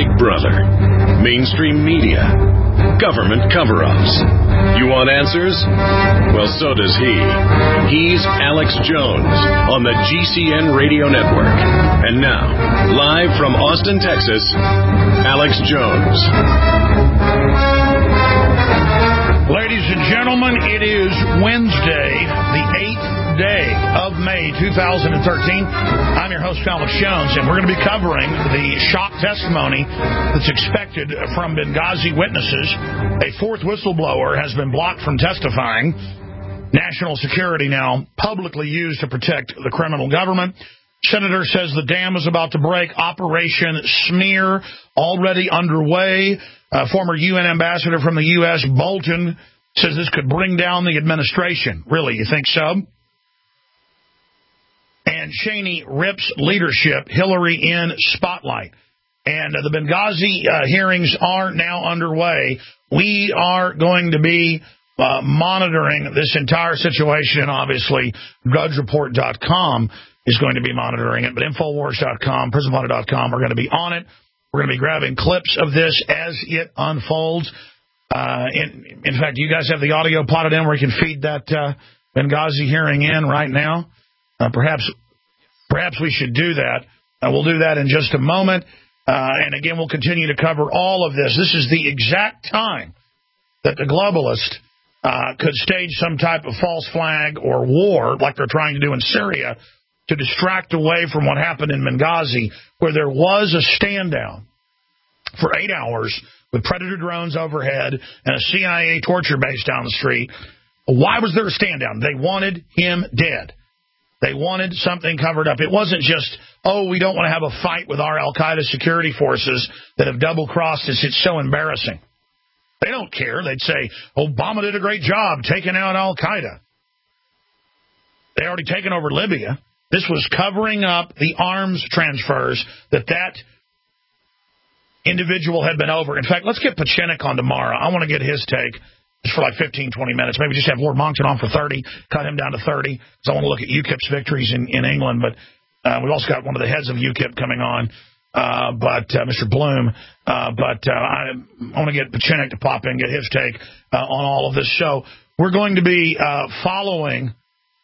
Big Brother, mainstream media, government cover-ups. You want answers? Well, so does he. He's Alex Jones on the GCN Radio Network. And now, live from Austin, Texas, Alex Jones. Ladies and gentlemen, it is Wednesday, the 8th day of May 2013. I'm your host, Alex Jones, and we're going to be covering the shock testimony that's expected from Benghazi witnesses. A fourth whistleblower has been blocked from testifying. National security now publicly used to protect the criminal government. Senator says the dam is about to break. Operation Smear already underway. Former UN ambassador from the U.S., Bolton, says this could bring down the administration. Really, you think so? And Cheney rips leadership, Hillary in spotlight. And the Benghazi hearings are now underway. We are going to be monitoring this entire situation. Obviously, DrudgeReport.com is going to be monitoring it, but Infowars.com, PrisonPlanet.com are going to be on it. We're going to be grabbing clips of this as it unfolds. In fact, you guys have the audio plotted in where you can feed that Benghazi hearing in right now. Perhaps we should do that. We'll do that in just a moment. And again, we'll continue to cover all of this. This is the exact time that the globalists could stage some type of false flag or war like they're trying to do in Syria to distract away from what happened in Benghazi, where there was a stand down for 8 hours with Predator drones overhead and a CIA torture base down the street. Why was there a stand down? They wanted him dead. They wanted something covered up. It wasn't just, we don't want to have a fight with our al-Qaeda security forces that have double-crossed us. It's so embarrassing. They don't care. They'd say, Obama did a great job taking out al-Qaeda. They already taken over Libya. This was covering up the arms transfers that individual had been over. In fact, let's get Pachinik on tomorrow. I want to get his take just for like 15, 20 minutes. Maybe just have Lord Monckton on for 30, cut him down to 30, because I want to look at UKIP's victories in England. But we've also got one of the heads of UKIP coming on, Mr. Bloom. I want to get Pachinik to pop in, get his take on all of this. So we're going to be following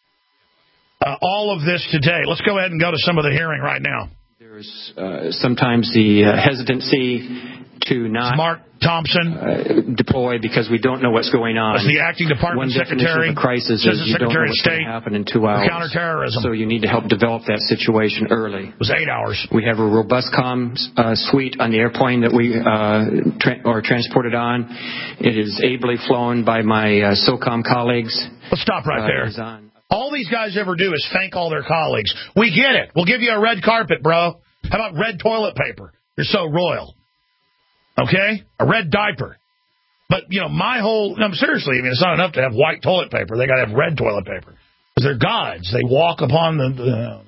all of this today. Let's go ahead and go to some of the hearing right now. There's sometimes the hesitancy to not Mark Thompson deploy because we don't know what's going on. As the acting department secretary, of a crisis is you don't know what's going to happen in 2 hours. Counterterrorism. So you need to help develop that situation early. It was 8 hours. We have a robust comms suite on the airplane that we are transported on. It is ably flown by my SOCOM colleagues. Let's stop right there. All these guys ever do is thank all their colleagues. We get it. We'll give you a red carpet, bro. How about red toilet paper? You're so royal. Okay? A red diaper. But, seriously, it's not enough to have white toilet paper. They got to have red toilet paper. Because they're gods. They walk upon the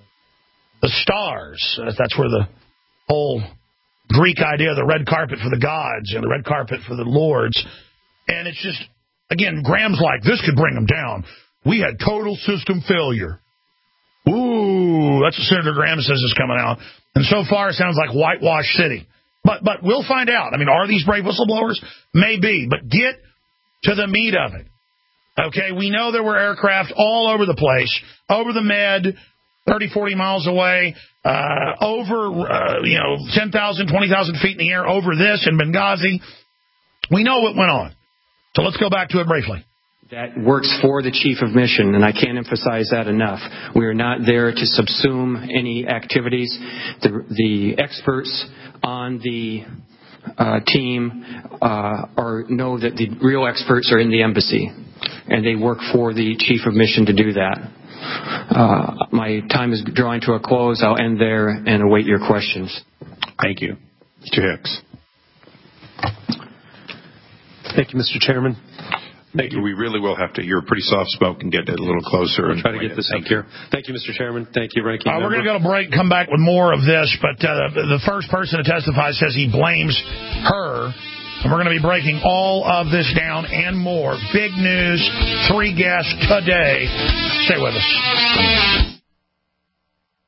stars. That's where the whole Greek idea of the red carpet for the gods and the red carpet for the lords. And it's just, again, Graham's like, this could bring them down. We had total system failure. Ooh, that's what Senator Graham says is coming out. And so far, it sounds like whitewash city. But we'll find out. Are these brave whistleblowers? Maybe. But get to the meat of it. Okay, we know there were aircraft all over the place, over the Med, 30, 40 miles away, over 10,000, 20,000 feet in the air, over this in Benghazi. We know what went on. So let's go back to it briefly. That works for the chief of mission, and I can't emphasize that enough. We are not there to subsume any activities. The experts on the team know that the real experts are in the embassy, and they work for the chief of mission to do that. My time is drawing to a close. I'll end there and await your questions. Thank you. Mr. Hicks. Thank you, Mr. Chairman. Thank you. We really will have to. You're pretty soft-spoken. Get it a little closer. We'll try to get this up here. Thank you, Mr. Chairman. Thank you, Ranking Member. We're going to go to break, come back with more of this, but the first person to testify says he blames her, and we're going to be breaking all of this down and more. Big news, 3 guests today. Stay with us. Hello,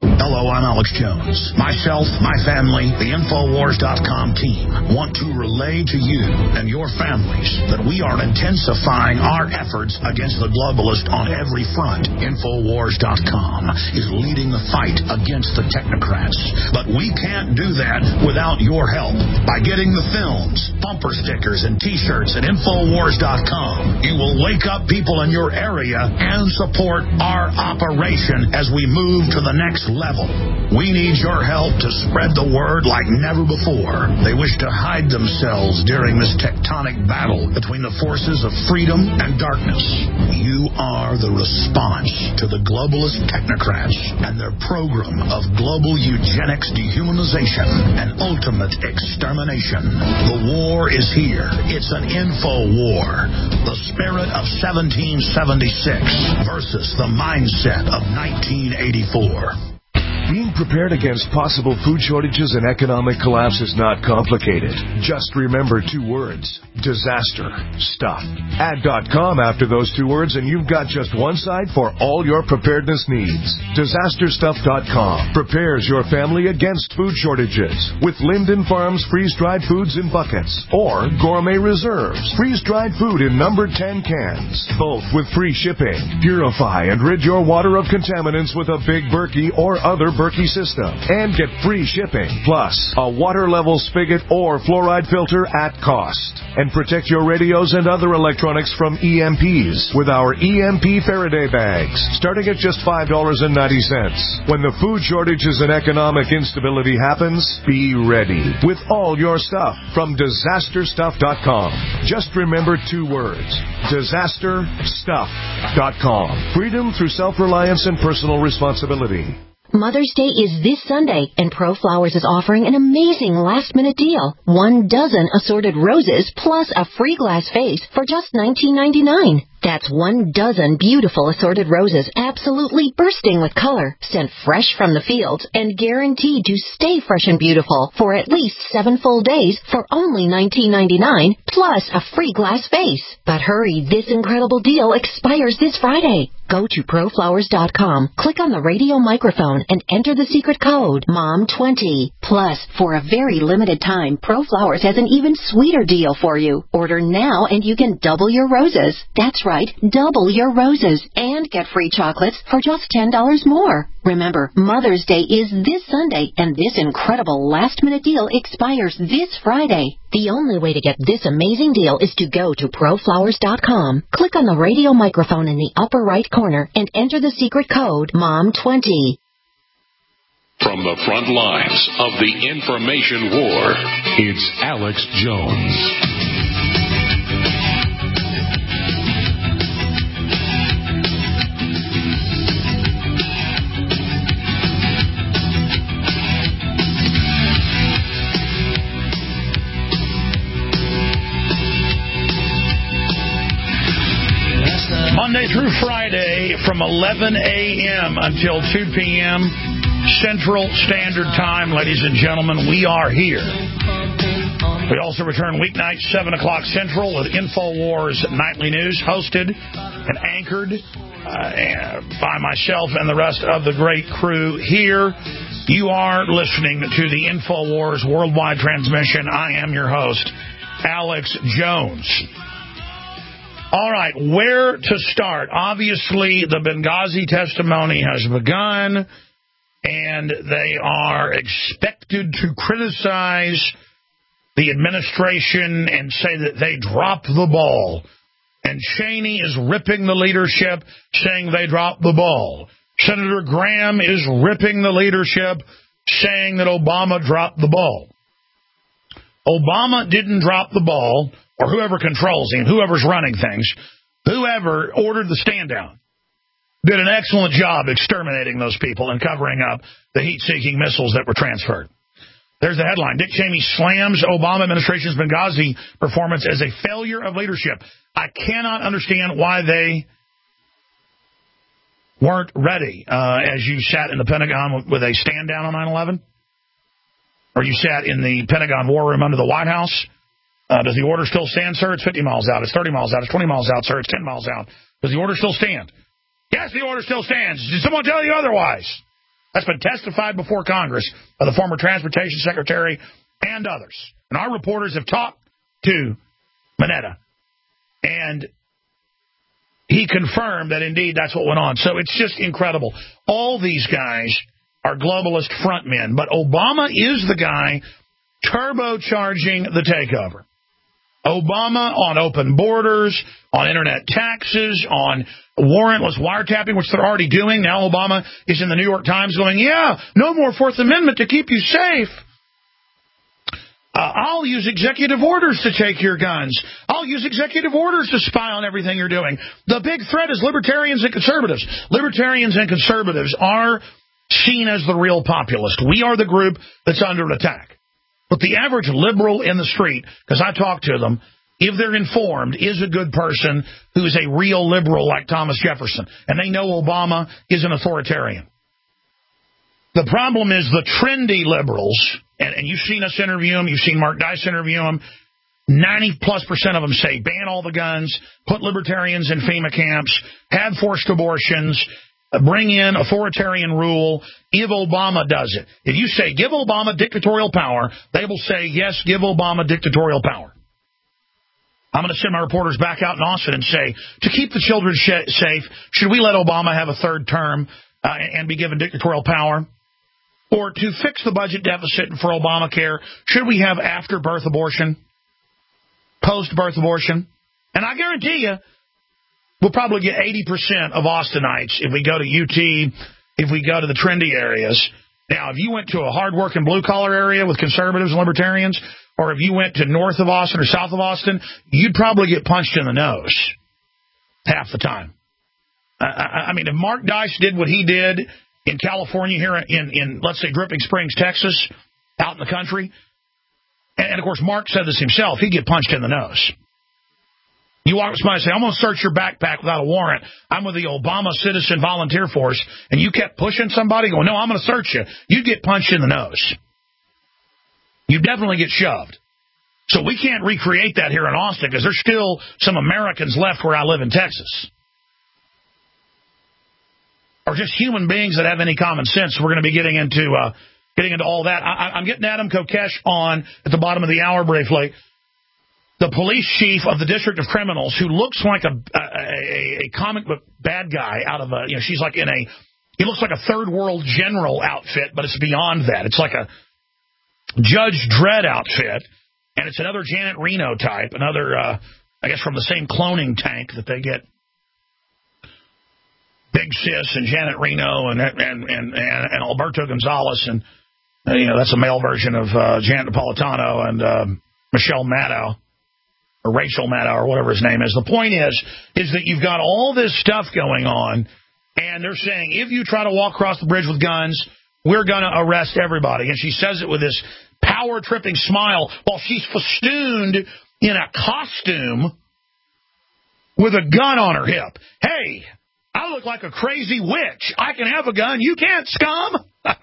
Hello, I'm Alex Jones. Myself, my family, the Infowars.com team want to relay to you and your families that we are intensifying our efforts against the globalist on every front. Infowars.com is leading the fight against the technocrats. But we can't do that without your help. By getting the films, bumper stickers, and T-shirts at Infowars.com, you will wake up people in your area and support our operation as we move to the next level. We need your help to spread the word like never before. They wish to hide themselves during this tectonic battle between the forces of freedom and darkness. You are the response to the globalist technocrats and their program of global eugenics, dehumanization, and ultimate extermination. The war is here. It's an info war. The spirit of 1776 versus the mindset of 1984. Being prepared against possible food shortages and economic collapse is not complicated. Just remember 2 words: disaster stuff. Add .com after those 2 words and you've got just one site for all your preparedness needs. Disasterstuff.com prepares your family against food shortages with Linden Farms freeze-dried foods in buckets or Gourmet Reserves freeze-dried food in numbered 10 cans, both with free shipping. Purify and rid your water of contaminants with a Big Berkey or other Berkey system and get free shipping, plus a water level spigot or fluoride filter at cost. And protect your radios and other electronics from EMPs with our EMP Faraday bags, starting at just $5.90. When the food shortages and economic instability happens, be ready with all your stuff from disasterstuff.com. Just remember 2 words: disasterstuff.com. Freedom through self-reliance and personal responsibility. Mother's Day is this Sunday, and ProFlowers is offering an amazing last-minute deal. 1 dozen assorted roses plus a free glass vase for just $19.99. That's 1 dozen beautiful assorted roses, absolutely bursting with color, sent fresh from the fields, and guaranteed to stay fresh and beautiful for at least 7 full days for only $19.99, plus a free glass vase. But hurry, this incredible deal expires this Friday. Go to ProFlowers.com, click on the radio microphone, and enter the secret code, MOM20. Plus, for a very limited time, ProFlowers has an even sweeter deal for you. Order now and you can double your roses. That's right. Double your roses and get free chocolates for just $10 more. Remember, Mother's Day is this Sunday, and this incredible last-minute deal expires this Friday. The only way to get this amazing deal is to go to ProFlowers.com, click on the radio microphone in the upper right corner, and enter the secret code, MOM20. From the front lines of the information war, it's Alex Jones. Monday through Friday from 11 a.m. until 2 p.m. Central Standard Time, ladies and gentlemen, we are here. We also return weeknights, 7 o'clock Central, with InfoWars Nightly News, hosted and anchored by myself and the rest of the great crew here. You are listening to the InfoWars Worldwide Transmission. I am your host, Alex Jones. All right, where to start? Obviously, the Benghazi testimony has begun, and they are expected to criticize the administration and say that they dropped the ball. And Cheney is ripping the leadership, saying they dropped the ball. Senator Graham is ripping the leadership, saying that Obama dropped the ball. Obama didn't drop the ball, or whoever controls him, whoever's running things, whoever ordered the stand down, did an excellent job exterminating those people and covering up the heat-seeking missiles that were transferred. There's the headline. Dick Cheney slams Obama administration's Benghazi performance as a failure of leadership. I cannot understand why they weren't ready as you sat in the Pentagon with a stand down on 9/11, or you sat in the Pentagon war room under the White House. Does the order still stand, sir? It's 50 miles out. It's 30 miles out. It's 20 miles out, sir. It's 10 miles out. Does the order still stand? Yes, the order still stands. Did someone tell you otherwise? That's been testified before Congress by the former Transportation Secretary and others. And our reporters have talked to Mineta. And he confirmed that, indeed, that's what went on. So it's just incredible. All these guys are globalist frontmen. But Obama is the guy turbocharging the takeover. Obama on open borders, on internet taxes, on warrantless wiretapping, which they're already doing. Now Obama is in the New York Times going, yeah, no more Fourth Amendment to keep you safe. I'll use executive orders to take your guns. I'll use executive orders to spy on everything you're doing. The big threat is libertarians and conservatives. Libertarians and conservatives are seen as the real populist. We are the group that's under attack. But the average liberal in the street, because I talk to them, if they're informed, is a good person who is a real liberal like Thomas Jefferson. And they know Obama is an authoritarian. The problem is the trendy liberals, and you've seen us interview them, you've seen Mark Dice interview them, 90+% of them say ban all the guns, put libertarians in FEMA camps, have forced abortions, bring in authoritarian rule if Obama does it. If you say, give Obama dictatorial power, they will say, yes, give Obama dictatorial power. I'm going to send my reporters back out in Austin and say, to keep the children safe, should we let Obama have a third term and be given dictatorial power? Or to fix the budget deficit for Obamacare, should we have after-birth abortion, post-birth abortion? And I guarantee you, we'll probably get 80% of Austinites if we go to UT, if we go to the trendy areas. Now, if you went to a hard-working blue-collar area with conservatives and libertarians, or if you went to north of Austin or south of Austin, you'd probably get punched in the nose half the time. I mean, if Mark Dice did what he did in California, here in let's say, Dripping Springs, Texas, out in the country, and of course, Mark said this himself, he'd get punched in the nose. You walk up to somebody and say, I'm going to search your backpack without a warrant. I'm with the Obama Citizen Volunteer Force, and you kept pushing somebody, going, no, I'm going to search you. You'd get punched in the nose. You definitely get shoved. So we can't recreate that here in Austin because there's still some Americans left where I live in Texas. Or just human beings that have any common sense. We're going to be getting into all that. I'm getting Adam Kokesh on at the bottom of the hour briefly. The police chief of the District of Criminals, who looks like a comic book bad guy out of a, she's like he looks like a third world general outfit, but it's beyond that. It's like a Judge Dredd outfit, and it's another Janet Reno type, another, I guess from the same cloning tank that they get Big Sis and Janet Reno and Alberto Gonzalez, and that's a male version of Janet Napolitano and Michelle Maddow. Or Rachel Maddow, or whatever his name is. The point is that you've got all this stuff going on, and they're saying, if you try to walk across the bridge with guns, we're going to arrest everybody. And she says it with this power-tripping smile while she's festooned in a costume with a gun on her hip. Hey, I look like a crazy witch. I can have a gun. You can't, scum.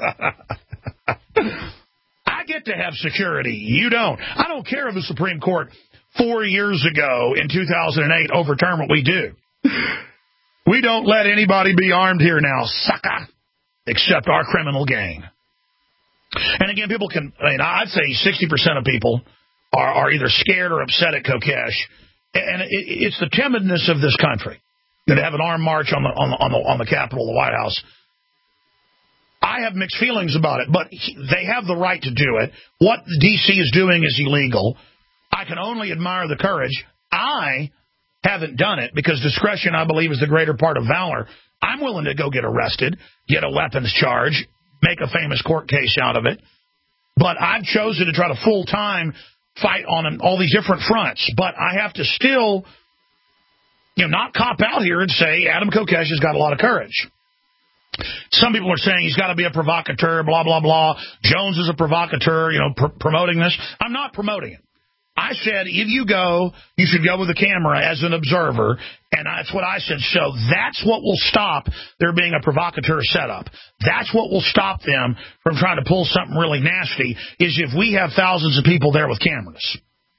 I get to have security. You don't. I don't care if the Supreme Court 4 years ago in 2008 overturn what we do. We don't let anybody be armed here now, sucker, except our criminal gang. And again, people can, I'd say 60% of people are either scared or upset at Kokesh. And it's the timidness of this country that have an armed march on the Capitol, the White House. I have mixed feelings about it, but they have the right to do it. What D.C. is doing is illegal. I can only admire the courage. I haven't done it because discretion, I believe, is the greater part of valor. I'm willing to go get arrested, get a weapons charge, make a famous court case out of it. But I've chosen to try to full-time fight on all these different fronts. But I have to still, not cop out here and say Adam Kokesh has got a lot of courage. Some people are saying he's got to be a provocateur, blah, blah, blah. Jones is a provocateur, promoting this. I'm not promoting it. I said, if you go, you should go with a camera as an observer, and that's what I said. So that's what will stop there being a provocateur setup. That's what will stop them from trying to pull something really nasty, is if we have thousands of people there with cameras.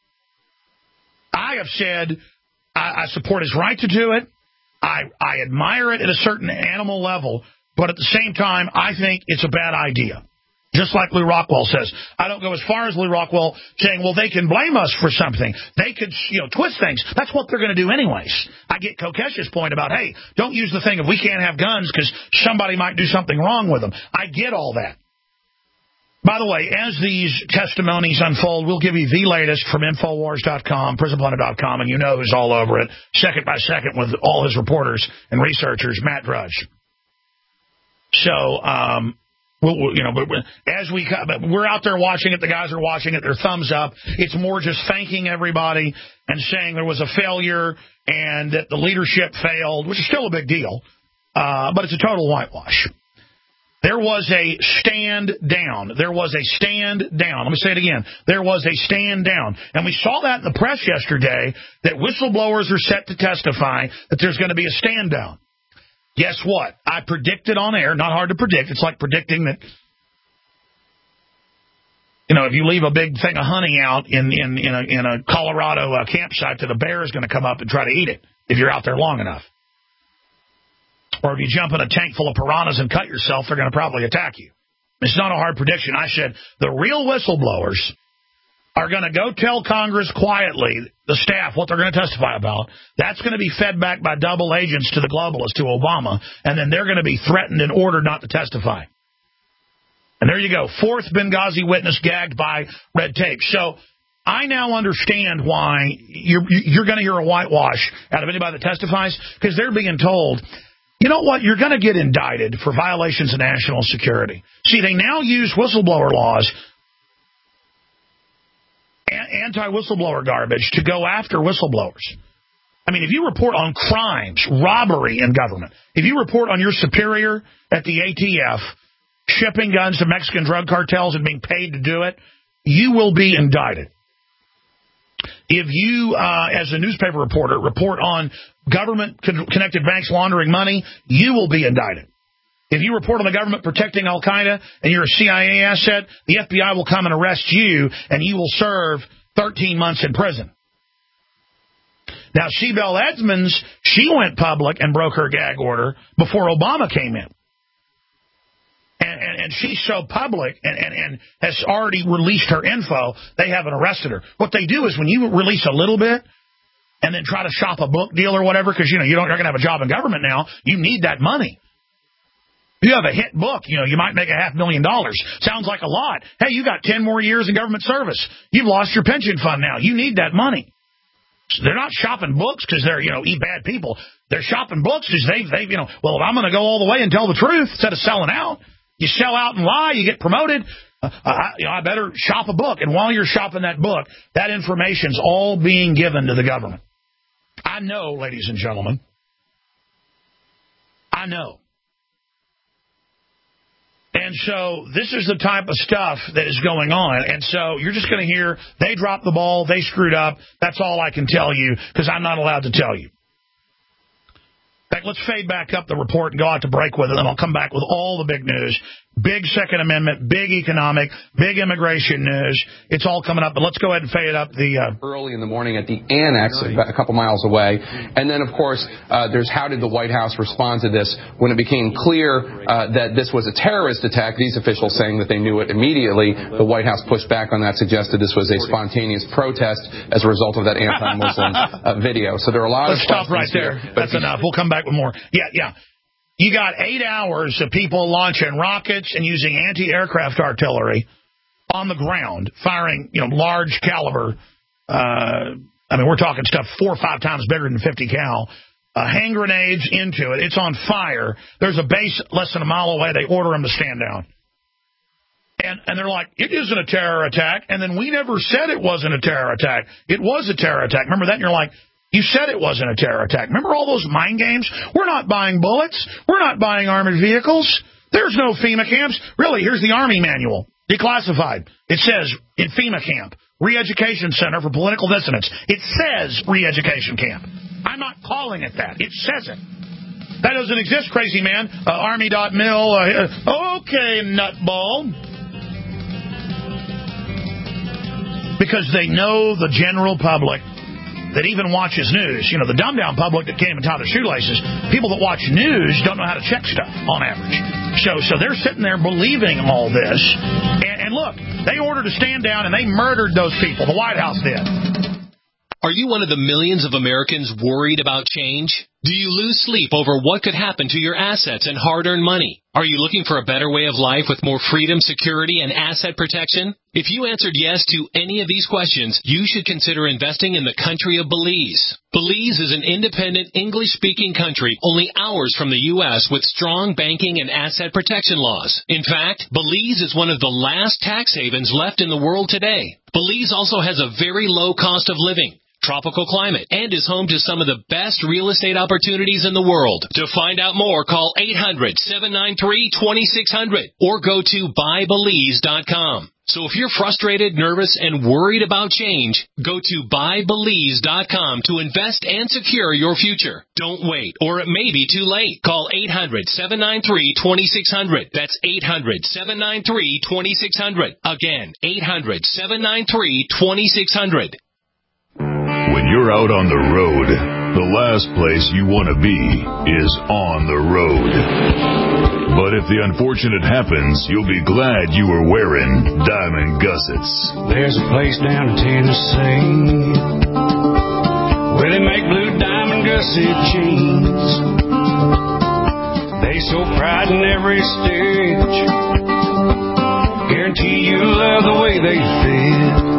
I have said I support his right to do it. I admire it at a certain animal level, But at the same time, I think it's a bad idea. Just like Lew Rockwell says. I don't go as far as Lew Rockwell saying, well, they can blame us for something. They could, twist things. That's what they're going to do anyways. I get Kokesh's point about, hey, don't use the thing of we can't have guns because somebody might do something wrong with them. I get all that. By the way, as these testimonies unfold, we'll give you the latest from Infowars.com, PrisonPlanet.com, and you know who's all over it, second by second with all his reporters and researchers, Matt Drudge. So, we're out there watching it. The guys are watching it. They're thumbs up. It's more just thanking everybody and saying there was a failure and that the leadership failed, which is still a big deal, but it's a total whitewash. There was a stand down. There was a stand down. Let me say it again. There was a stand down. And we saw that in the press yesterday, that whistleblowers are set to testify that there's going to be a stand down. Guess what? I predicted on air, not hard to predict. It's like predicting that, if you leave a big thing of honey out in a Colorado campsite, that a bear is going to come up and try to eat it if you're out there long enough. Or if you jump in a tank full of piranhas and cut yourself, they're going to probably attack you. It's not a hard prediction. I said the real whistleblowers are going to go tell Congress quietly, the staff, what they're going to testify about. That's going to be fed back by double agents to the globalists, to Obama, and then they're going to be threatened and ordered not to testify. And there you go. Fourth Benghazi witness gagged by red tape. So I now understand why you're going to hear a whitewash out of anybody that testifies, because they're being told, you know what, you're going to get indicted for violations of national security. See, they now use whistleblower laws, anti-whistleblower garbage, to go after whistleblowers. I mean, if you report on crimes, robbery in government, if you report on your superior at the ATF shipping guns to Mexican drug cartels and being paid to do it, you will be indicted. If you, as a newspaper reporter, report on government-connected banks laundering money, you will be indicted. If you report on the government protecting Al-Qaeda and you're a CIA asset, the FBI will come and arrest you, and you will serve 13 months in prison. Now, Shebelle Edmonds, she went public and broke her gag order before Obama came in. And she's so public and has already released her info, they haven't arrested her. What they do is when you release a little bit and then try to shop a book deal or whatever, because, you're going to have a job in government now, you need that money. You have a hit book, you might make $500,000. Sounds like a lot. Hey, you got 10 more years in government service. You've lost your pension fund now. You need that money. So they're not shopping books because they're, bad people. They're shopping books because they've well, if I'm going to go all the way and tell the truth instead of selling out, you sell out and lie, you get promoted. I better shop a book. And while you're shopping that book, that information's all being given to the government. I know, ladies and gentlemen. I know. And so this is the type of stuff that is going on. And so you're just going to hear they dropped the ball, they screwed up. That's all I can tell you because I'm not allowed to tell you. In fact, let's fade back up the report and go out to break with it, and I'll come back with all the big news. Big Second Amendment, big economic, big immigration news. It's all coming up, but let's go ahead and fade up the... Early in the morning at the annex, a couple miles away. And then, of course, there's how did the White House respond to this when it became clear that this was a terrorist attack, these officials saying that they knew it immediately. The White House pushed back on that, suggested this was a spontaneous protest as a result of that anti-Muslim video. So there are a lot of questions. Let's stop right there. Here, that's enough. We'll come back with more. Yeah. You got 8 hours of people launching rockets and using anti-aircraft artillery on the ground, firing, large caliber. We're talking stuff 4 or 5 times bigger than 50 cal. Hand grenades into it. It's on fire. There's a base less than a mile away. They order them to stand down. And they're like, it isn't a terror attack. And then we never said it wasn't a terror attack. It was a terror attack. Remember that? And you're like, you said it wasn't a terror attack. Remember all those mind games? We're not buying bullets. We're not buying armored vehicles. There's no FEMA camps. Really, here's the Army manual. Declassified. It says, in FEMA camp, Re-Education Center for Political Dissidents. It says Re-Education Camp. I'm not calling it that. It says it. That doesn't exist, crazy man. Army.mil. Okay, nutball. Because they know the general public that even watches news. You know, the dumbed-down public that can't even tie their shoelaces, people that watch news don't know how to check stuff on average. So they're sitting there believing all this. And look, they ordered to stand down, and they murdered those people. The White House did. Are you one of the millions of Americans worried about change? Do you lose sleep over what could happen to your assets and hard-earned money? Are you looking for a better way of life with more freedom, security, and asset protection? If you answered yes to any of these questions, you should consider investing in the country of Belize. Belize is an independent, English-speaking country only hours from the U.S. with strong banking and asset protection laws. In fact, Belize is one of the last tax havens left in the world today. Belize also has a very low cost of living, tropical climate, and is home to some of the best real estate opportunities in the world. To find out more, call 800-793-2600 or go to buybelize.com. So if you're frustrated, nervous, and worried about change, go to buybelize.com to invest and secure your future. Don't wait, or it may be too late. Call 800-793-2600. That's 800-793-2600. Again, 800-793-2600. When you're out on the road, the last place you want to be is on the road. But if the unfortunate happens, you'll be glad you were wearing diamond gussets. There's a place down in Tennessee where they make blue diamond gusset jeans. They so pride in every stitch, guarantee you'll love the way they fit.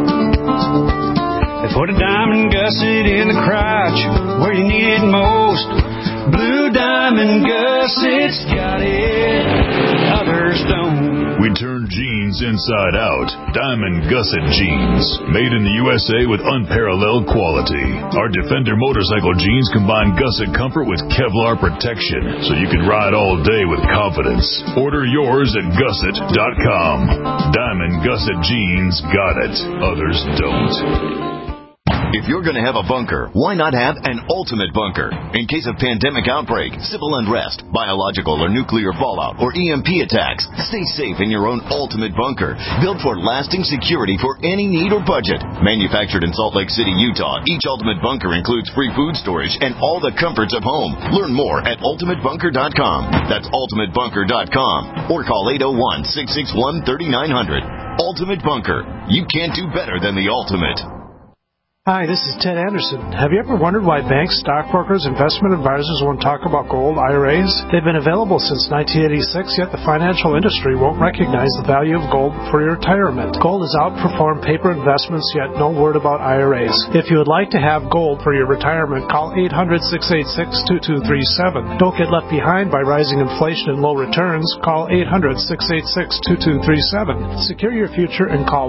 They put a diamond gusset in the crotch where you need it most. Blue diamond gussets got it, others don't. We turn jeans inside out. Diamond gusset jeans, made in the USA with unparalleled quality. Our Defender motorcycle jeans combine gusset comfort with Kevlar protection, so you can ride all day with confidence. Order yours at gusset.com. Diamond gusset jeans got it, others don't. If you're going to have a bunker, why not have an ultimate bunker? In case of pandemic outbreak, civil unrest, biological or nuclear fallout, or EMP attacks, stay safe in your own ultimate bunker. Built for lasting security for any need or budget. Manufactured in Salt Lake City, Utah, each ultimate bunker includes free food storage and all the comforts of home. Learn more at ultimatebunker.com. That's ultimatebunker.com. Or call 801-661-3900. Ultimate Bunker. You can't do better than the ultimate. Hi, this is Ted Anderson. Have you ever wondered why banks, stockbrokers, investment advisors won't talk about gold IRAs? They've been available since 1986, yet the financial industry won't recognize the value of gold for your retirement. Gold has outperformed paper investments, yet no word about IRAs. If you would like to have gold for your retirement, call 800-686-2237. Don't get left behind by rising inflation and low returns. Call 800-686-2237. Secure your future and call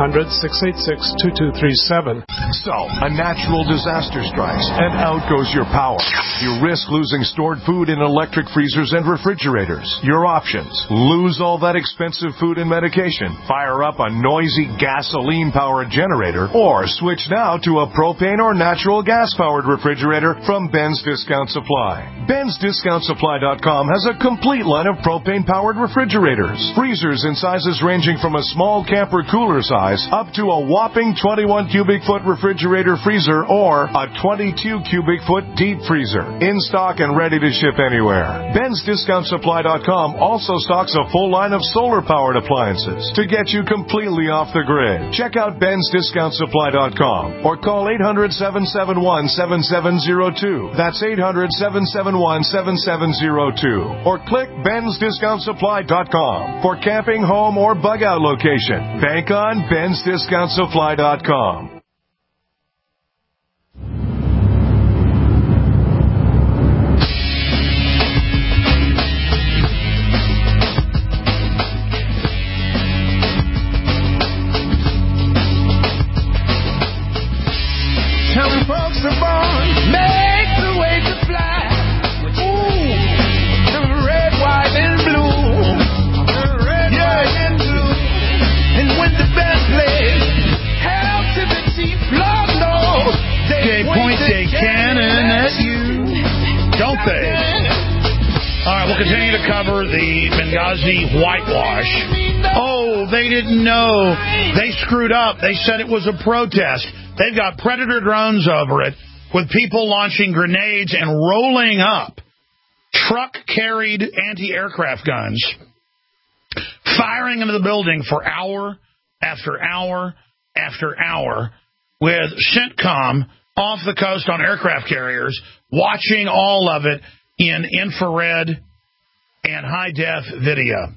1-800-686-2237. So, a natural disaster strikes, and out goes your power. You risk losing stored food in electric freezers and refrigerators. Your options: lose all that expensive food and medication, fire up a noisy gasoline-powered generator, or switch now to a propane or natural gas-powered refrigerator from Ben's Discount Supply. Ben'sDiscountSupply.com has a complete line of propane-powered refrigerators. Freezers in sizes ranging from a small camper cooler size up to a whopping 21 cubic foot refrigerator freezer or a 22 cubic foot deep freezer. In stock and ready to ship anywhere. Ben'sDiscountSupply.com also stocks a full line of solar-powered appliances to get you completely off the grid. Check out Ben'sDiscountSupply.com or call 800-771-7702. That's 800-771-7702. Or click Ben'sDiscountSupply.com for camping, home, or bug-out location. Bank on Ben'sDiscountSupply.com. We'll continue to cover the Benghazi whitewash. Oh, they didn't know. They screwed up. They said it was a protest. They've got Predator drones over it with people launching grenades and rolling up truck-carried anti-aircraft guns, firing into the building for hour after hour after hour, with CENTCOM off the coast on aircraft carriers, watching all of it in infrared and high-def video.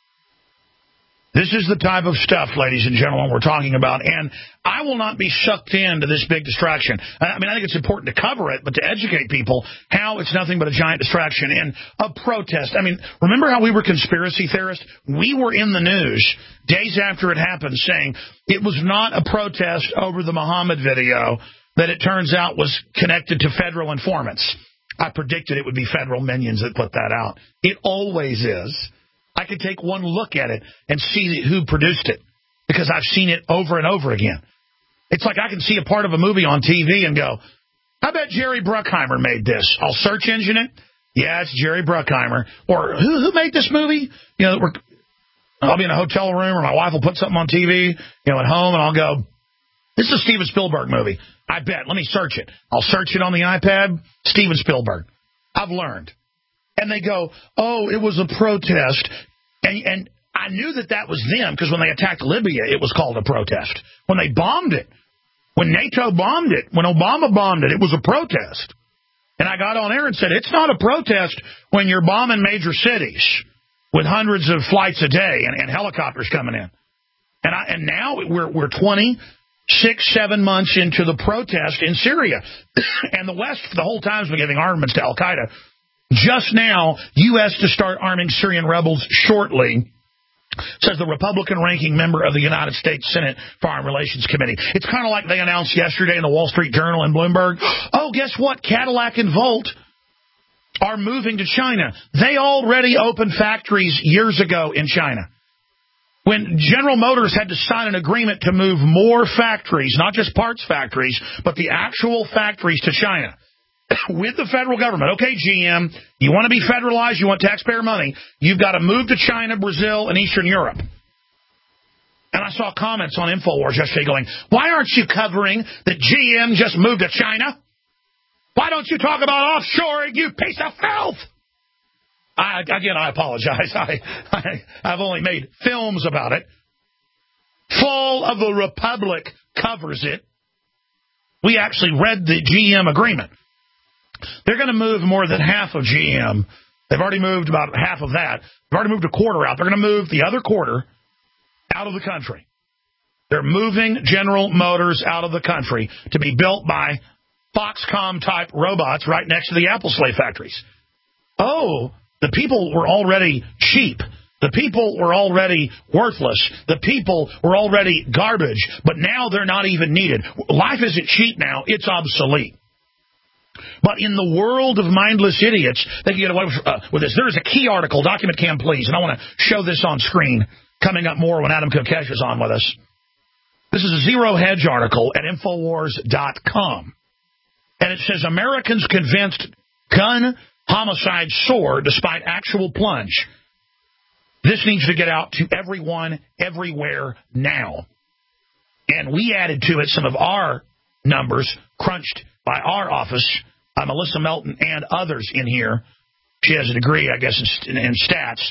This is the type of stuff, ladies and gentlemen, we're talking about, and I will not be sucked into this big distraction. I mean, I think it's important to cover it, but to educate people how it's nothing but a giant distraction and a protest. I mean, remember how we were conspiracy theorists? We were in the news days after it happened saying it was not a protest over the Muhammad video that it turns out was connected to federal informants. I predicted it would be federal minions that put that out. It always is. I could take one look at it and see who produced it because I've seen it over and over again. It's like I can see a part of a movie on TV and go, I bet Jerry Bruckheimer made this. I'll search engine it. Yeah, it's Jerry Bruckheimer. Or who made this movie? You know, I'll be in a hotel room or my wife will put something on TV, you know, at home, and I'll go, this is a Steven Spielberg movie. I bet. Let me search it. I'll search it on the iPad. Steven Spielberg. I've learned. And they go, oh, it was a protest. And I knew that was them because when they attacked Libya, it was called a protest. When they bombed it, when NATO bombed it, when Obama bombed it, it was a protest. And I got on air and said, it's not a protest when you're bombing major cities with hundreds of flights a day and helicopters coming in. And now we're 26-7 months into the protest in Syria. And the West, for the whole time, has been giving armaments to al-Qaeda. Just now, U.S. to start arming Syrian rebels shortly, says the Republican-ranking member of the United States Senate Foreign Relations Committee. It's kind of like they announced yesterday in the Wall Street Journal and Bloomberg, oh, guess what? Cadillac and Volt are moving to China. They already opened factories years ago in China. When General Motors had to sign an agreement to move more factories, not just parts factories, but the actual factories to China, with the federal government. Okay, GM, you want to be federalized, you want taxpayer money, you've got to move to China, Brazil, and Eastern Europe. And I saw comments on InfoWars yesterday going, why aren't you covering that GM just moved to China? Why don't you talk about offshoring, you piece of filth? I apologize. I've only made films about it. Fall of the Republic covers it. We actually read the GM agreement. They're going to move more than half of GM. They've already moved about half of that. They've already moved a quarter out. They're going to move the other quarter out of the country. They're moving General Motors out of the country to be built by Foxconn-type robots right next to the Apple slave factories. Oh, the people were already cheap. The people were already worthless. The people were already garbage. But now they're not even needed. Life isn't cheap now. It's obsolete. But in the world of mindless idiots, they can get away with this. There is a key article, document cam please, and I want to show this on screen coming up more when Adam Kokesh is on with us. This is a Zero Hedge article at Infowars.com. And it says, Americans convinced gun homicides soar despite actual plunge. This needs to get out to everyone, everywhere, now. And we added to it some of our numbers crunched by our office, Melissa Melton and others in here. She has a degree, I guess, in stats.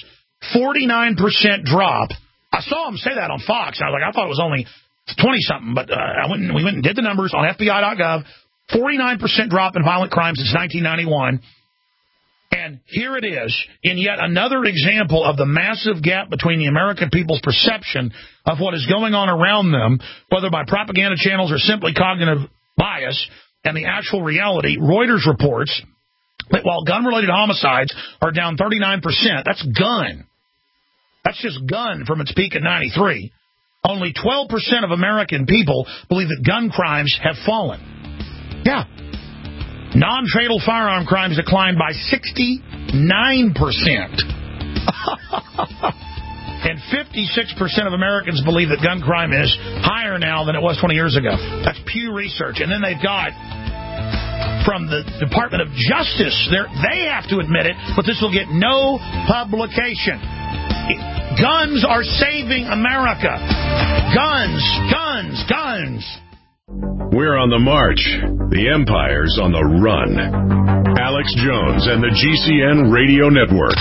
49% drop. I saw him say that on Fox, and I was like, I thought it was only 20-something, but we went and did the numbers on FBI.gov. 49% drop in violent crimes since 1991. And here it is, in yet another example of the massive gap between the American people's perception of what is going on around them, whether by propaganda channels or simply cognitive bias, and the actual reality. Reuters reports that while gun-related homicides are down 39%, that's gun. That's just gun from its peak in 93. Only 12% of American people believe that gun crimes have fallen. Yeah. Non-fatal firearm crimes declined by 69%. And 56% of Americans believe that gun crime is higher now than it was 20 years ago. That's Pew Research. And then they've got from the Department of Justice, they have to admit it, but this will get no publication. Guns are saving America. Guns, guns, guns. We're on the march. The empire's on the run. Alex Jones and the GCN Radio Network.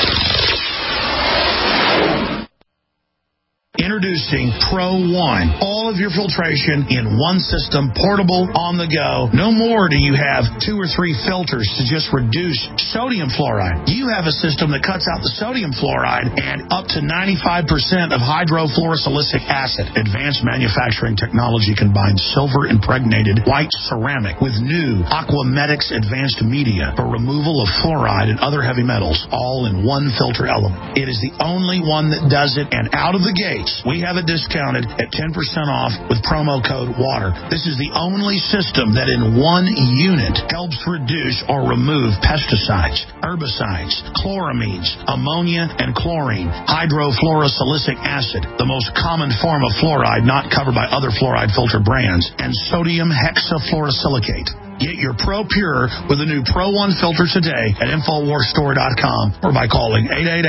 Introducing Pro One. All of your filtration in one system, portable, on the go. No more do you have 2 or 3 filters to just reduce sodium fluoride. You have a system that cuts out the sodium fluoride and up to 95% of hydrofluorosilicic acid. Advanced manufacturing technology combines silver-impregnated white ceramic with new Aquamedics advanced media for removal of fluoride and other heavy metals, all in one filter element. It is the only one that does it, and out of the gate, we have it discounted at 10% off with promo code WATER. This is the only system that in one unit helps reduce or remove pesticides, herbicides, chloramines, ammonia, and chlorine, hydrofluorosilicic acid, the most common form of fluoride not covered by other fluoride filter brands, and sodium hexafluorosilicate. Get your Pro Pure with the new Pro One filter today at InfoWarsStore.com or by calling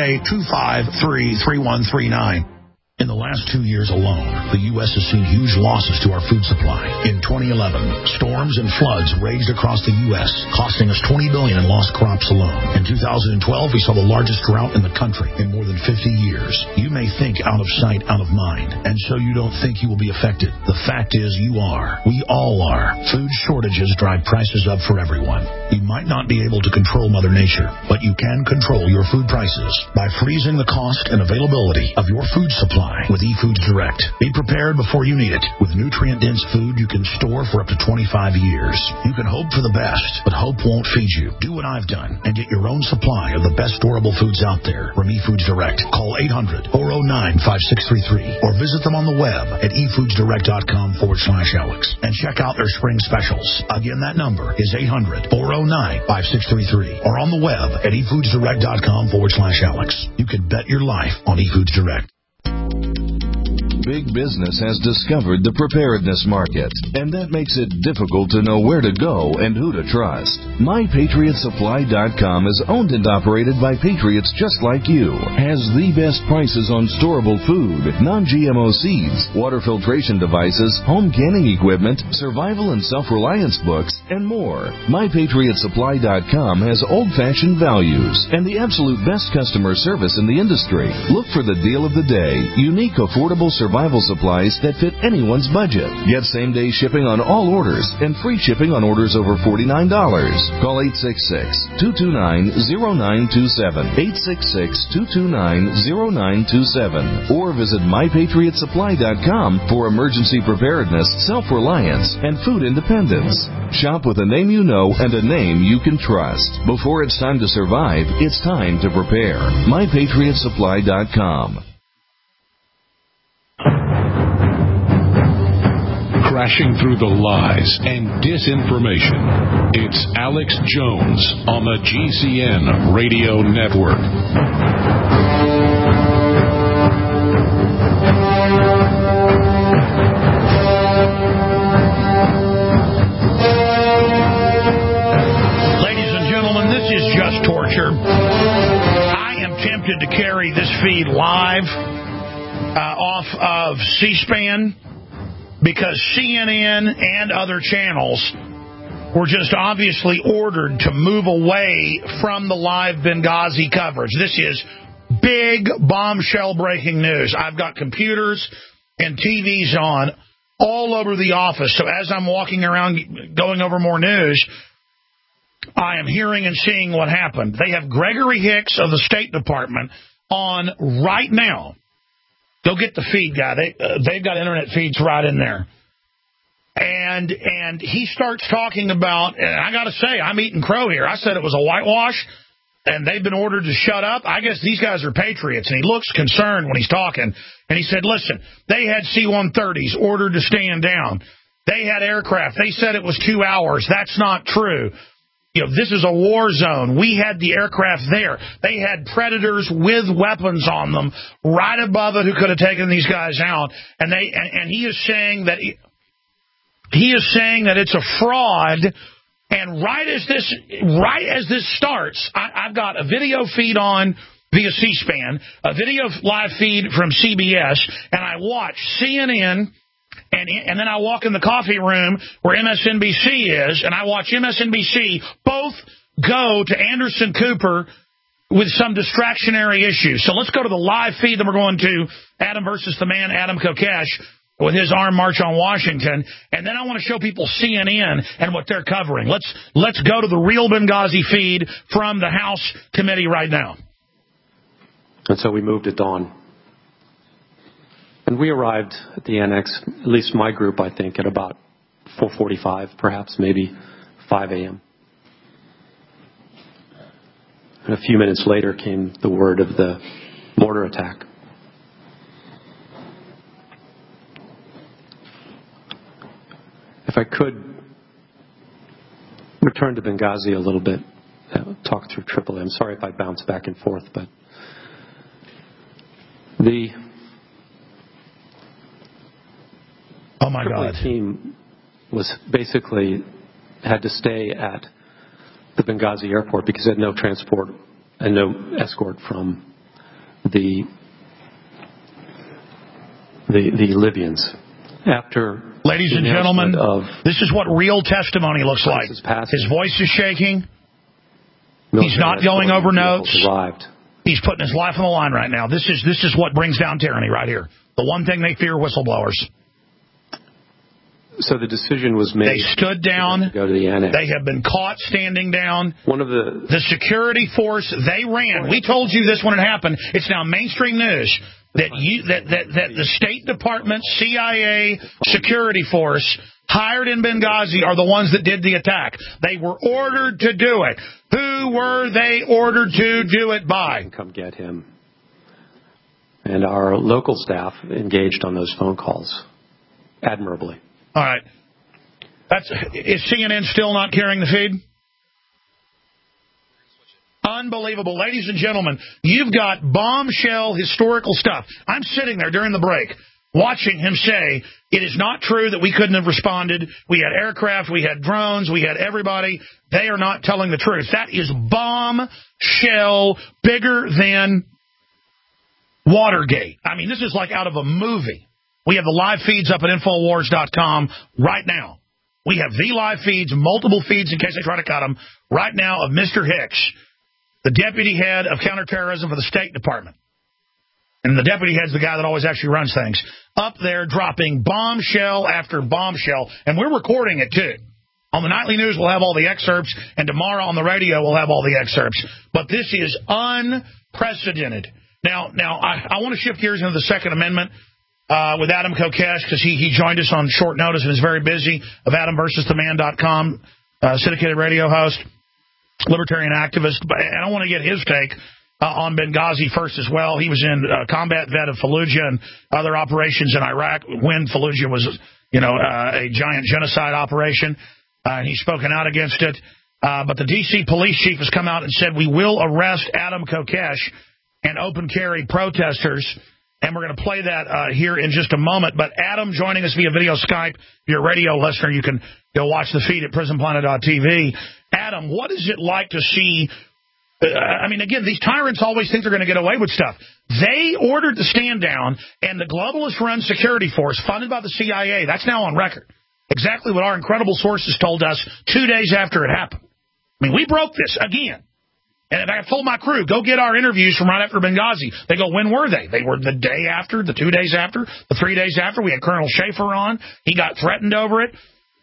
888-253-3139. In the last 2 years alone, the U.S. has seen huge losses to our food supply. In 2011, storms and floods raged across the U.S., costing us $20 billion in lost crops alone. In 2012, we saw the largest drought in the country in more than 50 years. You may think out of sight, out of mind, and so you don't think you will be affected. The fact is you are. We all are. Food shortages drive prices up for everyone. You might not be able to control Mother Nature, but you can control your food prices by freezing the cost and availability of your food supply with eFoods Direct. Be prepared before you need it. With nutrient-dense food you can store for up to 25 years. You can hope for the best, but hope won't feed you. Do what I've done and get your own supply of the best storable foods out there from eFoods Direct. Call 800-409-5633 or visit them on the web at efoodsdirect.com/Alex and check out their spring specials. Again, that number is 800-409-5633 or on the web at efoodsdirect.com/Alex. You can bet your life on eFoods Direct. Big business has discovered the preparedness market, and that makes it difficult to know where to go and who to trust. MyPatriotSupply.com is owned and operated by patriots just like you. Has the best prices on storable food, non-GMO seeds, water filtration devices, home canning equipment, survival and self-reliance books, and more. MyPatriotSupply.com has old-fashioned values and the absolute best customer service in the industry. Look for the deal of the day, unique, affordable survival supplies that fit anyone's budget. Get same-day shipping on all orders and free shipping on orders over $49. Call 866-229-0927, 866-229-0927, or visit MyPatriotSupply.com for emergency preparedness, self-reliance, and food independence. Shop with a name you know and a name you can trust. Before it's time to survive, it's time to prepare. MyPatriotSupply.com. Crashing through the lies and disinformation. It's Alex Jones on the GCN Radio Network. Ladies and gentlemen, this is just torture. I am tempted to carry this feed live off of C-SPAN, because CNN and other channels were just obviously ordered to move away from the live Benghazi coverage. This is big bombshell breaking news. I've got computers and TVs on all over the office, so as I'm walking around going over more news, I am hearing and seeing what happened. They have Gregory Hicks of the State Department on right now. Go get the feed, guy. They've got internet feeds right in there. And he starts talking about, and I got to say, I'm eating crow here. I said it was a whitewash, and they've been ordered to shut up. I guess these guys are patriots, and he looks concerned when he's talking. And he said, listen, they had C-130s ordered to stand down. They had aircraft. They said it was 2 hours. That's not true. You know, this is a war zone. We had the aircraft there. They had Predators with weapons on them right above it who could have taken these guys out. And he is saying that it's a fraud. And right as this starts, I've got a video feed on via C-SPAN, a video live feed from CBS, and I watch CNN And then I walk in the coffee room where MSNBC is, and I watch MSNBC both go to Anderson Cooper with some distractionary issue. So let's go to the live feed. Then we're going to Adam versus the man, Adam Kokesh, with his armed march on Washington. And then I want to show people CNN and what they're covering. Let's go to the real Benghazi feed from the House committee right now. And so we moved at dawn. And we arrived at the annex, at least my group, I think, at about 4:45, perhaps, maybe 5 a.m. And a few minutes later came the word of the mortar attack. If I could return to Benghazi a little bit, talk through AAA. I'm sorry if I bounce back and forth, but the AAA team was basically had to stay at the Benghazi airport because they had no transport and no escort from the Libyans. After ladies and gentlemen, this is what real testimony looks like. His voice is shaking. He's not going over notes. He's putting his life on the line right now. This is what brings down tyranny right here. The one thing they fear, whistleblowers. So the decision was made. They stood down. To go to the annex. They have been caught standing down. One of the security force, they ran. We told you this when it happened. It's now mainstream news that the State Department, CIA, security force hired in Benghazi are the ones that did the attack. They were ordered to do it. Who were they ordered to do it by? Come get him. And our local staff engaged on those phone calls admirably. All right. Is CNN still not carrying the feed? Unbelievable. Ladies and gentlemen, you've got bombshell historical stuff. I'm sitting there during the break watching him say, it is not true that we couldn't have responded. We had aircraft, we had drones, we had everybody. They are not telling the truth. That is bombshell, bigger than Watergate. I mean, this is like out of a movie. We have the live feeds up at Infowars.com right now. We have the live feeds, multiple feeds in case they try to cut them, right now of Mr. Hicks, the deputy head of counterterrorism for the State Department. And the deputy head's the guy that always actually runs things. Up there dropping bombshell after bombshell. And we're recording it, too. On the nightly news, we'll have all the excerpts. And tomorrow on the radio, we'll have all the excerpts. But this is unprecedented. Now I want to shift gears into the Second Amendment. With Adam Kokesh, because he joined us on short notice and is very busy, of AdamVersusTheMan.com, syndicated radio host, libertarian activist. And I want to get his take on Benghazi first as well. He was in combat vet of Fallujah and other operations in Iraq when Fallujah was, a giant genocide operation. And he's spoken out against it. But the D.C. police chief has come out and said, we will arrest Adam Kokesh and open carry protesters. And we're going to play that here in just a moment. But Adam joining us via video Skype. If you're a radio listener, you can go watch the feed at prisonplanet.tv. Adam, what is it like to see... again, these tyrants always think they're going to get away with stuff. They ordered the stand down, and the globalist-run security force funded by the CIA, that's now on record. Exactly what our incredible sources told us 2 days after it happened. We broke this again. And I told my crew, go get our interviews from right after Benghazi. They go, when were they? They were the day after, the 2 days after, the 3 days after. We had Colonel Schaefer on. He got threatened over it.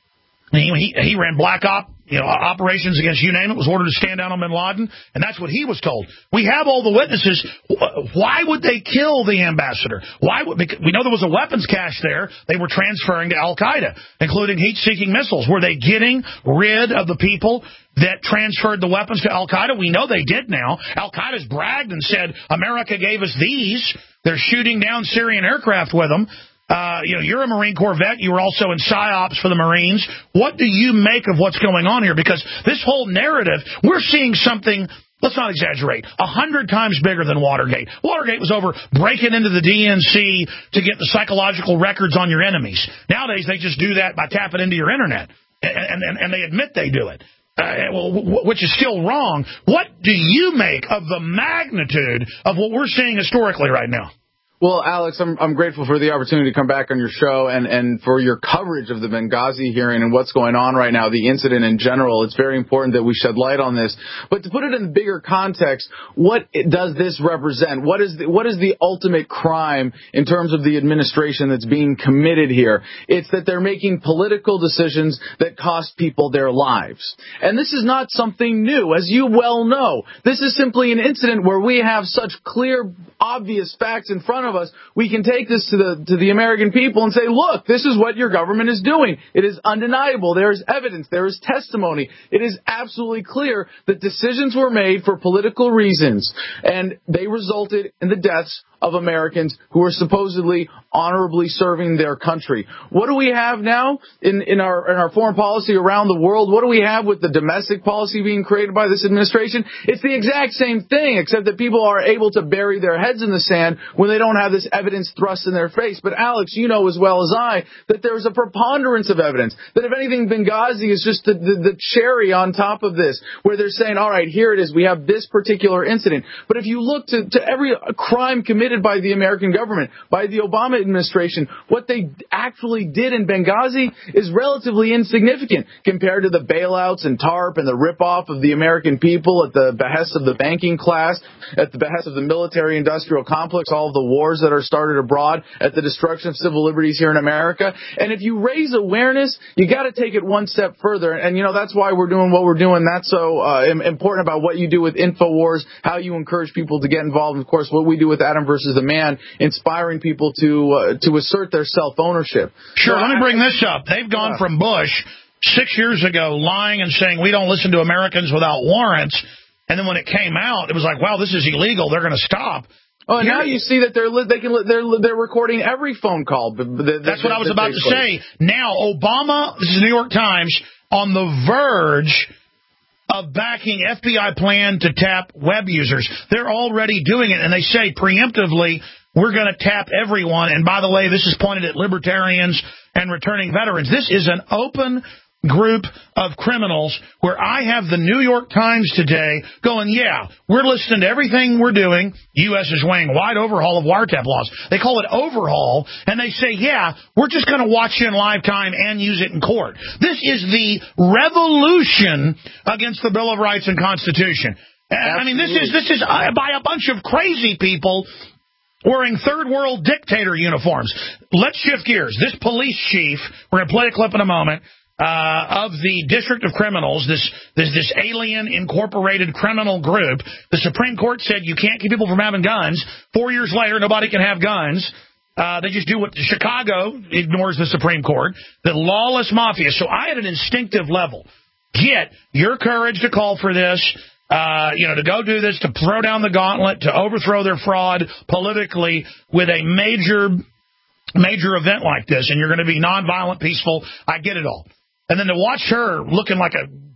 He ran black operations against you name it, was ordered to stand down on bin Laden, and that's what he was told. We have all the witnesses. Why would they kill the ambassador? Because we know there was a weapons cache there. They were transferring to Al-Qaeda, including heat-seeking missiles. Were they getting rid of the people that transferred the weapons to Al-Qaeda? We know they did now. Al-Qaeda's bragged and said, America gave us these. They're shooting down Syrian aircraft with them. You're a Marine Corps vet. You were also in PSYOPs for the Marines. What do you make of what's going on here? Because this whole narrative, we're seeing something, let's not exaggerate, 100 times bigger than Watergate. Watergate was over breaking into the DNC to get the psychological records on your enemies. Nowadays, they just do that by tapping into your Internet. And they admit they do it. Which is still wrong. What do you make of the magnitude of what we're seeing historically right now? Well, Alex, I'm grateful for the opportunity to come back on your show and for your coverage of the Benghazi hearing and what's going on right now, the incident in general. It's very important that we shed light on this. But to put it in the bigger context, what does this represent? What is the ultimate crime in terms of the administration that's being committed here? It's that they're making political decisions that cost people their lives. And this is not something new, as you well know. This is simply an incident where we have such clear, obvious facts in front of us. We can take this to the American people and say, look, this is what your government is doing. It is undeniable. There is evidence. There is testimony. It is absolutely clear that decisions were made for political reasons, and they resulted in the deaths of Americans who are supposedly honorably serving their country. What do we have now in our foreign policy around the world? What do we have with the domestic policy being created by this administration? It's the exact same thing, except that people are able to bury their heads in the sand when they don't have this evidence thrust in their face. But Alex, you know as well as I that there's a preponderance of evidence that if anything, Benghazi is just the cherry on top of this, where they're saying, all right, here it is. We have this particular incident. But if you look to every crime committed by the American government, by the Obama administration, what they actually did in Benghazi is relatively insignificant compared to the bailouts and TARP and the ripoff of the American people at the behest of the banking class, at the behest of the military-industrial complex, all of the wars that are started abroad, at the destruction of civil liberties here in America. And if you raise awareness, you got to take it one step further. And, you know, that's why we're doing what we're doing. That's so important about what you do with InfoWars, how you encourage people to get involved. And, of course, what we do with Adam versus the Man, inspiring people to assert their self-ownership. Sure, let me bring this up. They've gone from Bush 6 years ago lying and saying we don't listen to Americans without warrants, and then when it came out, it was like, wow, this is illegal. They're going to stop. Oh, and now you see that they're recording every phone call. That's what I was about to say. Now, Obama, this is New York Times, on the verge of backing FBI plan to tap web users. They're already doing it, and they say preemptively, we're going to tap everyone. And by the way, this is pointed at libertarians and returning veterans. This is an open group of criminals where I have the New York Times today going, yeah, we're listening to everything we're doing. U.S. is weighing wide overhaul of wiretap laws. They call it overhaul, and they say, yeah, we're just going to watch you in live time and use it in court. This is the revolution against the Bill of Rights and Constitution. I mean, this is by a bunch of crazy people wearing third world dictator uniforms. Let's shift gears. This police chief, we're going to play a clip in a moment, of the District of Criminals, this alien incorporated criminal group. The Supreme Court said you can't keep people from having guns. 4 years later, nobody can have guns. They just do what Chicago ignores the Supreme Court, the lawless mafia. So I, at an instinctive level, get your courage to call for this, to go do this, to throw down the gauntlet, to overthrow their fraud politically with a major event like this, and you're going to be nonviolent, peaceful. I get it all. And then to watch her looking like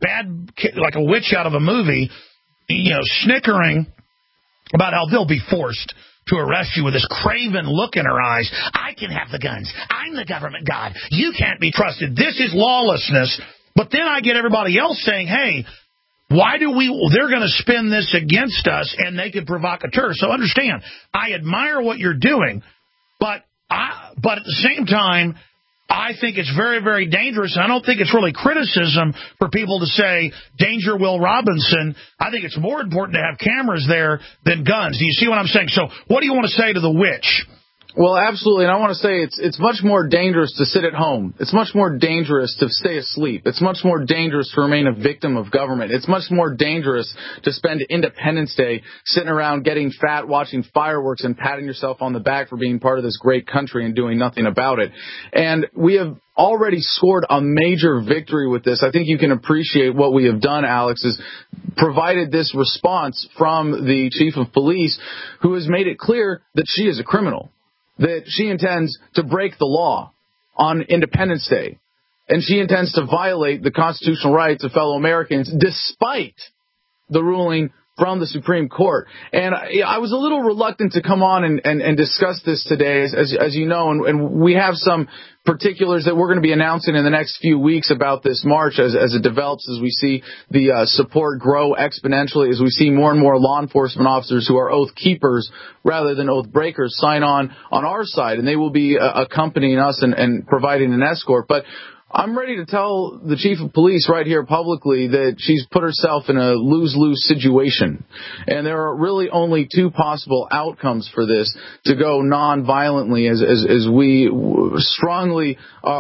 a witch out of a movie, snickering about how they'll be forced to arrest you with this craven look in her eyes. I can have the guns. I'm the government god. You can't be trusted. This is lawlessness. But then I get everybody else saying, hey, they're going to spin this against us and naked provocateur. So understand, I admire what you're doing, but at the same time, I think it's very, very dangerous. And I don't think it's really criticism for people to say, danger Will Robinson. I think it's more important to have cameras there than guns. Do you see what I'm saying? So what do you want to say to the witch? Well, absolutely, and I want to say it's much more dangerous to sit at home. It's much more dangerous to stay asleep. It's much more dangerous to remain a victim of government. It's much more dangerous to spend Independence Day sitting around getting fat, watching fireworks, and patting yourself on the back for being part of this great country and doing nothing about it. And we have already scored a major victory with this. I think you can appreciate what we have done, Alex, is provided this response from the chief of police, who has made it clear that she is a criminal, that she intends to break the law on Independence Day, and she intends to violate the constitutional rights of fellow Americans despite the ruling from the Supreme Court. And I was a little reluctant to come on and discuss this today, as you know, and we have some particulars that we're going to be announcing in the next few weeks about this march as it develops, as we see the support grow exponentially, as we see more and more law enforcement officers who are oath keepers rather than oath breakers sign on our side, and they will be accompanying us and providing an escort. But I'm ready to tell the chief of police right here publicly that she's put herself in a lose-lose situation. And there are really only two possible outcomes for this: to go non-violently, as we strongly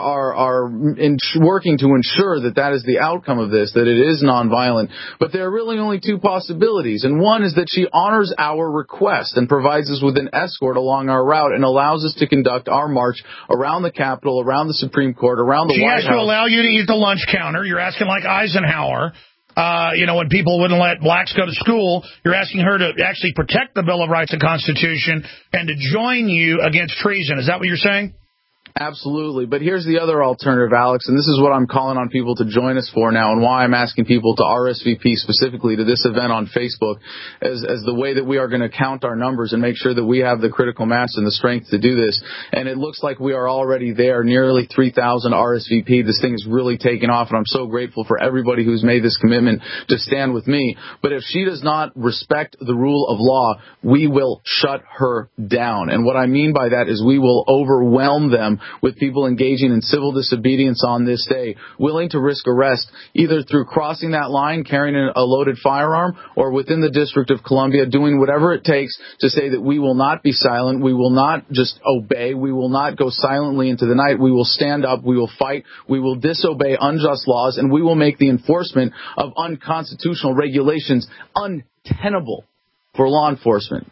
are working to ensure that is the outcome of this, that it is non-violent. But there are really only two possibilities. And one is that she honors our request and provides us with an escort along our route and allows us to conduct our march around the Capitol, around the Supreme Court, around the White House. To allow you to eat the lunch counter. You're asking like Eisenhower, when people wouldn't let blacks go to school, you're asking her to actually protect the Bill of Rights and Constitution and to join you against treason. Is that what you're saying? Absolutely. But here's the other alternative, Alex, and this is what I'm calling on people to join us for now, and why I'm asking people to RSVP specifically to this event on Facebook as the way that we are going to count our numbers and make sure that we have the critical mass and the strength to do this. And it looks like we are already there, nearly 3,000 RSVP. This thing is really taking off, and I'm so grateful for everybody who's made this commitment to stand with me. But if she does not respect the rule of law, we will shut her down. And what I mean by that is we will overwhelm them with people engaging in civil disobedience on this day, willing to risk arrest either through crossing that line, carrying a loaded firearm, or within the District of Columbia, doing whatever it takes to say that we will not be silent, we will not just obey, we will not go silently into the night, we will stand up, we will fight, we will disobey unjust laws, and we will make the enforcement of unconstitutional regulations untenable for law enforcement.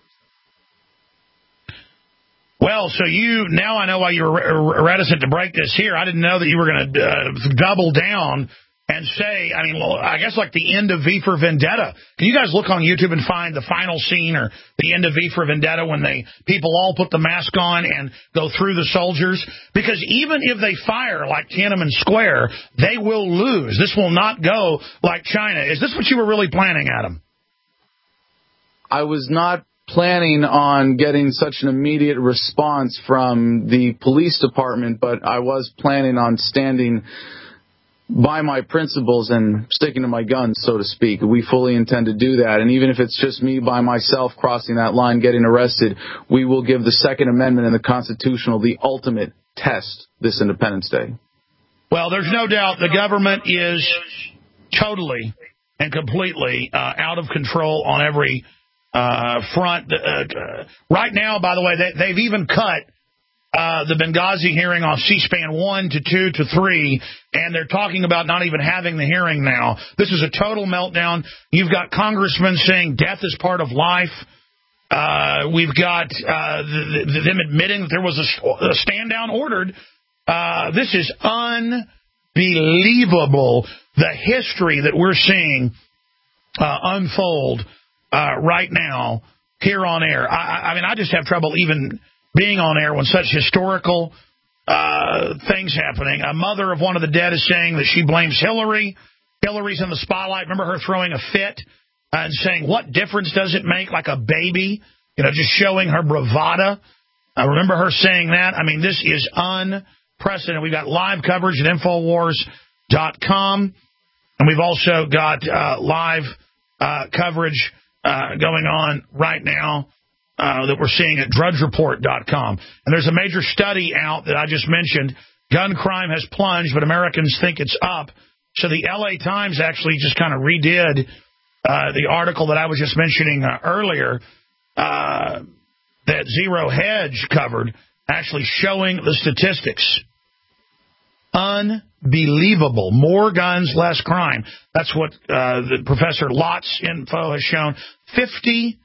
Well, so now I know why you were reticent to break this here. I didn't know that you were going to double down and say, I guess like the end of V for Vendetta. Can you guys look on YouTube and find the final scene or the end of V for Vendetta when people all put the mask on and go through the soldiers? Because even if they fire like Tiananmen Square, they will lose. This will not go like China. Is this what you were really planning, Adam? I was not planning on getting such an immediate response from the police department, but I was planning on standing by my principles and sticking to my guns, so to speak. We fully intend to do that. And even if it's just me by myself crossing that line, getting arrested, we will give the Second Amendment and the Constitutional the ultimate test this Independence Day. Well, there's no doubt the government is totally and completely out of control on every front. Right now, by the way, they've even cut the Benghazi hearing off C-SPAN 1 to 2 to 3, and they're talking about not even having the hearing now. This is a total meltdown. You've got congressmen saying death is part of life. We've got them admitting that there was a stand-down ordered. This is unbelievable, the history that we're seeing unfold right now here on air. I just have trouble even being on air when such historical things happening. A mother of one of the dead is saying that she blames Hillary. Hillary's in the spotlight. Remember her throwing a fit and saying, what difference does it make, like a baby, just showing her bravado. I remember her saying that. This is unprecedented. We've got live coverage at Infowars.com, and we've also got live coverage going on right now that we're seeing at DrudgeReport.com. And there's a major study out that I just mentioned. Gun crime has plunged, but Americans think it's up. So the L.A. Times actually just kind of redid the article that I was just mentioning earlier that Zero Hedge covered, actually showing the statistics. Unbelievable. More guns, less crime. That's what the Professor Lott's info has shown. 69%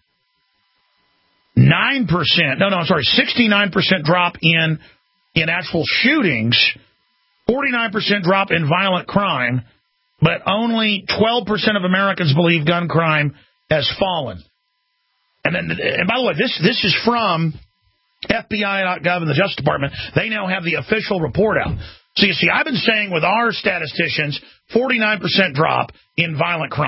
drop in actual shootings, 49% drop in violent crime, but only 12% of Americans believe gun crime has fallen. And by the way, this is from FBI.gov and the Justice Department. They now have the official report out. So you see, I've been saying with our statisticians, 49% drop in violent crime.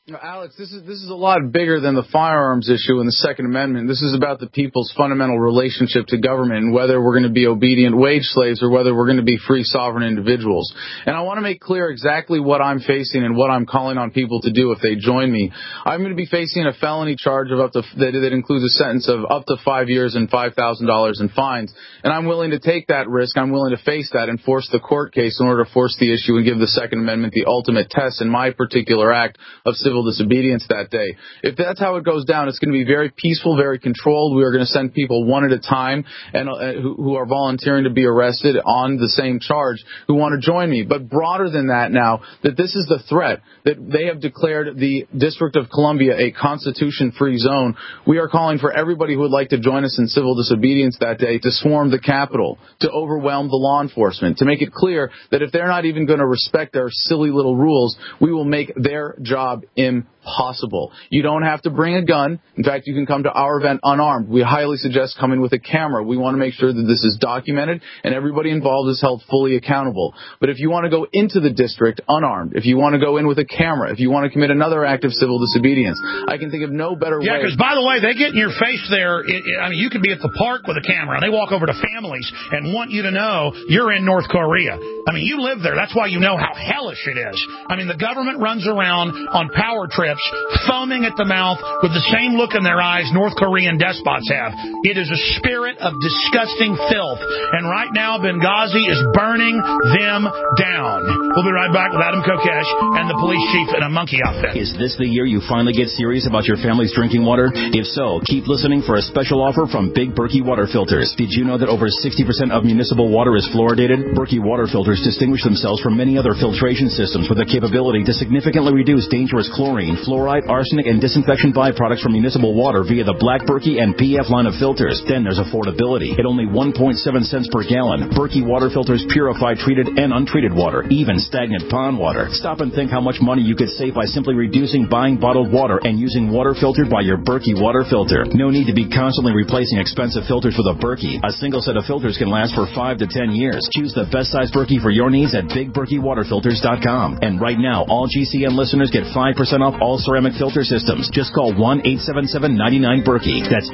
Alex, this is a lot bigger than the firearms issue in the Second Amendment. This is about the people's fundamental relationship to government and whether we're going to be obedient wage slaves or whether we're going to be free sovereign individuals. And I want to make clear exactly what I'm facing and what I'm calling on people to do if they join me. I'm going to be facing a felony charge of that includes a sentence of up to 5 years and $5,000 in fines. And I'm willing to take that risk. I'm willing to face that and force the court case in order to force the issue and give the Second Amendment the ultimate test in my particular act of civil disobedience that day. If that's how it goes down, it's going to be very peaceful, very controlled. We are going to send people one at a time and who are volunteering to be arrested on the same charge who want to join me. But broader than that now, that this is the threat, that they have declared the District of Columbia a constitution-free zone. We are calling for everybody who would like to join us in civil disobedience that day to swarm the Capitol, to overwhelm the law enforcement, to make it clear that if they're not even going to respect our silly little rules, we will make their job impossible. You don't have to bring a gun. In fact, you can come to our event unarmed. We highly suggest coming with a camera. We want to make sure that this is documented and everybody involved is held fully accountable. But if you want to go into the district unarmed, if you want to go in with a camera, if you want to commit another act of civil disobedience, I can think of no better way. Yeah, because by the way, they get in your face there. I mean, you could be at the park with a camera. They walk over to families and want you to know you're in North Korea. I mean, you live there. That's why you know how hellish it is. I mean, the government runs around on power trips, foaming at the mouth with the same look in their eyes North Korean despots have. It is a spirit of disgusting filth. And right now, Benghazi is burning them down. We'll be right back with Adam Kokesh and the police chief in a monkey outfit. Is this the year you finally get serious about your family's drinking water? If so, keep listening for a special offer from Big Berkey Water Filters. Did you know that over 60% of municipal water is fluoridated? Berkey Water Filters distinguish themselves from many other filtration systems with the capability to significantly reduce dangerous chlorine, fluoride, arsenic, and disinfection byproducts from municipal water via the Black Berkey and PF line of filters. Then there's affordability. At only 1.7 cents per gallon, Berkey Water Filters purify treated and untreated water, even stagnant pond water. Stop and think how much money you could save by simply reducing buying bottled water and using water filtered by your Berkey Water Filter. No need to be constantly replacing expensive filters with a Berkey. A single set of filters can last for 5 to 10 years. Choose the best size Berkey for your needs at BigBerkeyWaterFilters.com. And right now, all GCN listeners get 5% off all ceramic filter systems. Just call 1-877-99-BERKEY. That's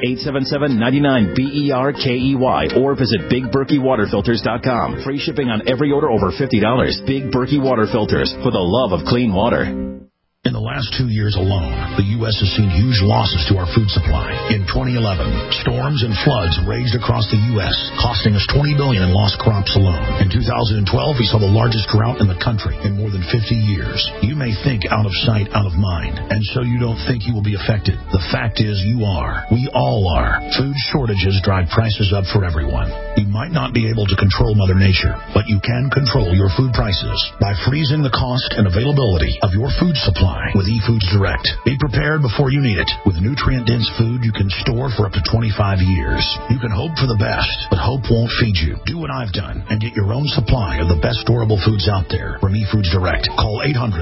877-99-BERKEY. Or visit BigBerkeyWaterFilters.com. Free shipping on every order over $50. Big Berkey Water Filters, for the love of clean water. In the last 2 years alone, the U.S. has seen huge losses to our food supply. In 2011, storms and floods raged across the U.S., costing us $20 billion in lost crops alone. In 2012, we saw the largest drought in the country in more than 50 years. You may think out of sight, out of mind, and so you don't think you will be affected. The fact is you are. We all are. Food shortages drive prices up for everyone. You might not be able to control Mother Nature, but you can control your food prices by freezing the cost and availability of your food supply with eFoods Direct. Be prepared before you need it. With nutrient-dense food you can store for up to 25 years. You can hope for the best, but hope won't feed you. Do what I've done and get your own supply of the best storable foods out there from eFoods Direct. Call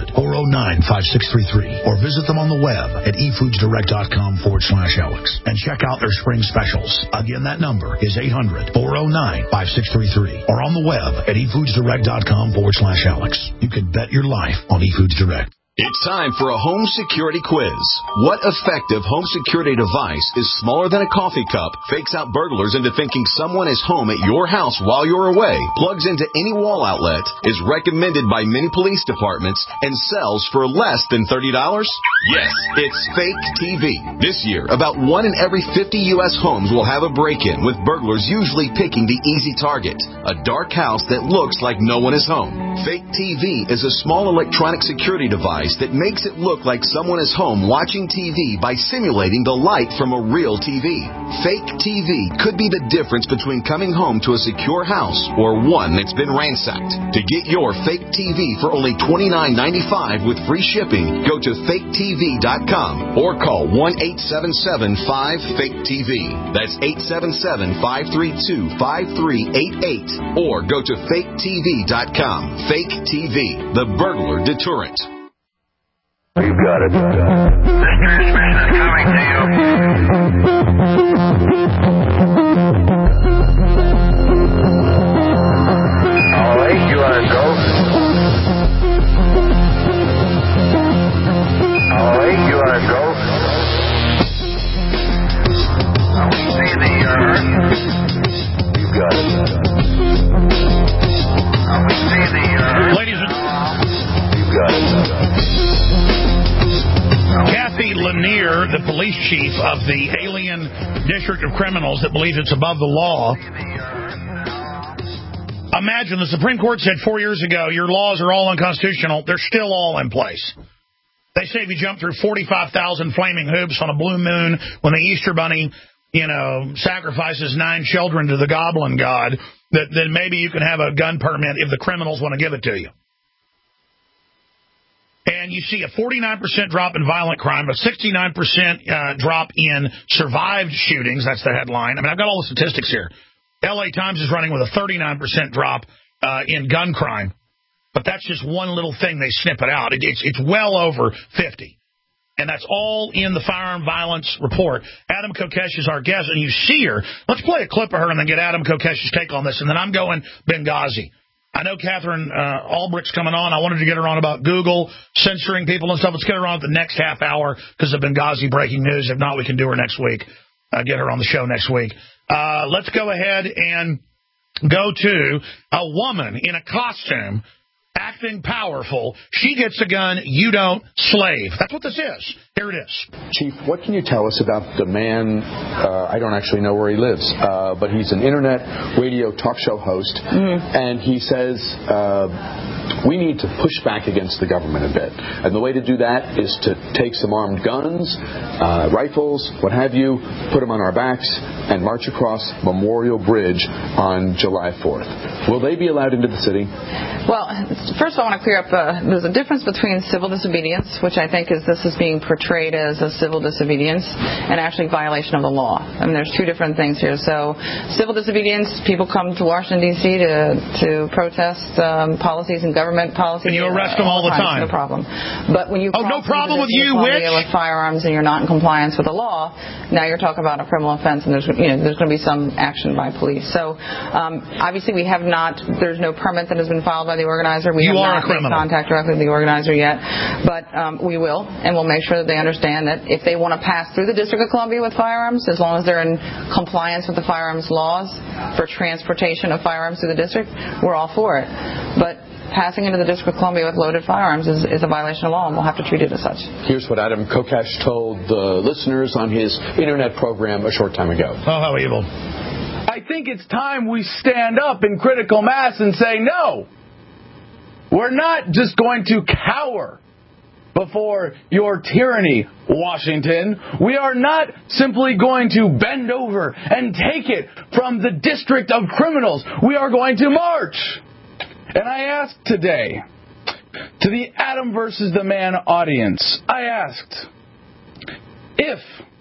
800-409-5633 or visit them on the web at efoodsdirect.com/Alex and check out their spring specials. Again, that number is 800-409-5633 or on the web at efoodsdirect.com/Alex. You can bet your life on eFoods Direct. It's time for a home security quiz. What effective home security device is smaller than a coffee cup, fakes out burglars into thinking someone is home at your house while you're away, plugs into any wall outlet, is recommended by many police departments, and sells for less than $30? Yes, it's Fake TV. This year, about 1 in every 50 U.S. homes will have a break-in, with burglars usually picking the easy target, a dark house that looks like no one is home. Fake TV is a small electronic security device that makes it look like someone is home watching TV by simulating the light from a real TV. Fake TV could be the difference between coming home to a secure house or one that's been ransacked. To get your fake TV for only $29.95 with free shipping, go to faketv.com or call 1-877-5-FAKE-TV. That's 877-532-5388 or go to faketv.com. Fake TV, the burglar deterrent. You got it. This transmission is coming to you. All right, you want to go? All right. Miller, the police chief of the alien district of criminals that believes it's above the law. Imagine the Supreme Court said 4 years ago, your laws are all unconstitutional. They're still all in place. They say if you jump through 45,000 flaming hoops on a blue moon when the Easter Bunny, sacrifices 9 children to the goblin god, then maybe you can have a gun permit if the criminals want to give it to you. And you see a 49% drop in violent crime, a 69% drop in survived shootings. That's the headline. I mean, I've got all the statistics here. L.A. Times is running with a 39% drop in gun crime. But that's just one little thing they snip it out. It's well over 50. And that's all in the firearm violence report. Adam Kokesh is our guest, and you see her. Let's play a clip of her and then get Adam Kokesh's take on this. And then I'm going Benghazi. I know Catherine Albrecht's coming on. I wanted to get her on about Google censoring people and stuff. Let's get her on at the next half hour because of Benghazi breaking news. If not, we can do her next week. Get her on the show next week. Let's go ahead and go to a woman in a costume acting powerful. She gets a gun, you don't, slave. That's what this is. Here it is. Chief, what can you tell us about the man? I don't actually know where he lives, but he's an internet radio talk show host, and he says we need to push back against the government a bit. And the way to do that is to take some armed guns, rifles, what have you, put them on our backs, and march across Memorial Bridge on July 4th. Will they be allowed into the city? Well, first of all, I want to clear up, there's a difference between civil disobedience, which I think this is being portrayed as a civil disobedience, and actually violation of the law. I mean, there's two different things here. So civil disobedience, people come to Washington, D.C. to protest policies and government policies. And you arrest them all the time. No problem. But when you no problem with you, with firearms and you're not in compliance with the law, now you're talking about a criminal offense, and there's going to be some action by police. So obviously there's no permit that has been filed by the organizer. We have not made contact directly with the organizer yet, but we will, and we'll make sure that they understand that if they want to pass through the District of Columbia with firearms, as long as they're in compliance with the firearms laws for transportation of firearms through the district, we're all for it. But passing into the District of Columbia with loaded firearms is a violation of law, and we'll have to treat it as such. Here's what Adam Kokesh told the listeners on his internet program a short time ago. Oh, how evil. I think it's time we stand up in critical mass and say, no, we're not just going to cower before your tyranny, Washington. We are not simply going to bend over and take it from the District of Criminals. We are going to march. And I asked today, to the Adam versus the Man audience, I asked, if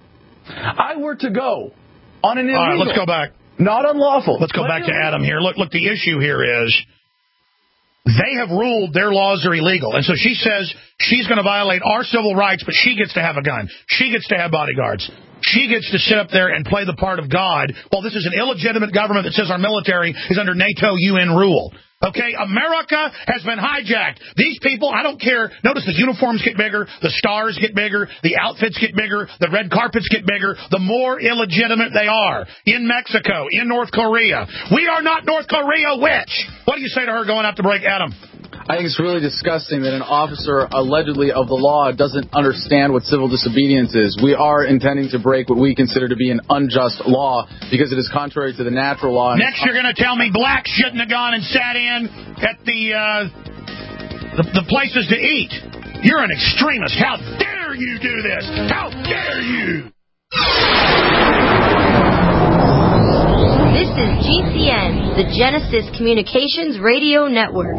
I were to go on an illegal... All right, let's go back. Not unlawful. Let's go back to Adam here. Look, the issue here is they have ruled their laws are illegal. And so she says she's going to violate our civil rights, but she gets to have a gun. She gets to have bodyguards. She gets to sit up there and play the part of God while this is an illegitimate government that says our military is under NATO UN rule. Okay, America has been hijacked. These people, I don't care. Notice the uniforms get bigger, the stars get bigger, the outfits get bigger, the red carpets get bigger, the more illegitimate they are. In Mexico, in North Korea. We are not North Korea, which? What do you say to her going out to break, Adam? I think it's really disgusting that an officer allegedly of the law doesn't understand what civil disobedience is. We are intending to break what we consider to be an unjust law because it is contrary to the natural law. Next, you're going to tell me blacks shouldn't have gone and sat in at the places to eat. You're an extremist. How dare you do this? How dare you? This is GCN, the Genesis Communications Radio Network.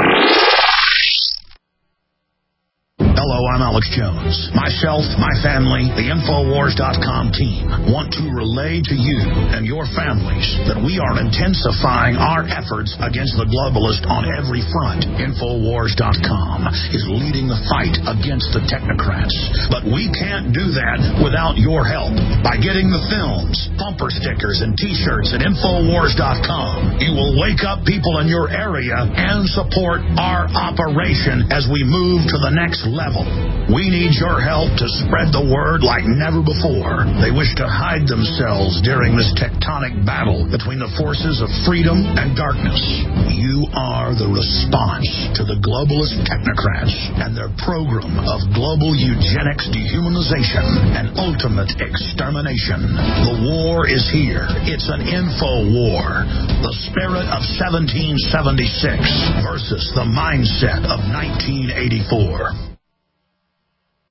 Hello, I'm Alex Jones. Myself, my family, the Infowars.com team want to relay to you and your families that we are intensifying our efforts against the globalist on every front. Infowars.com is leading the fight against the technocrats. But we can't do that without your help. By getting the films, bumper stickers, and T-shirts at Infowars.com, you will wake up people in your area and support our operation as we move to the next level. We need your help to spread the word like never before. They wish to hide themselves during this tectonic battle between the forces of freedom and darkness. You are the response to the globalist technocrats and their program of global eugenics, dehumanization, and ultimate extermination. The war is here. It's an info war. The spirit of 1776 versus the mindset of 1984.